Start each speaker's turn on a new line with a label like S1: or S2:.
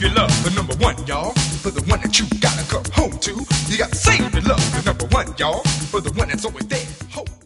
S1: your love for number one, y'all. For the one that you gotta come home to. You gotta save your love for number one, y'all. For the one that's always there. Hope.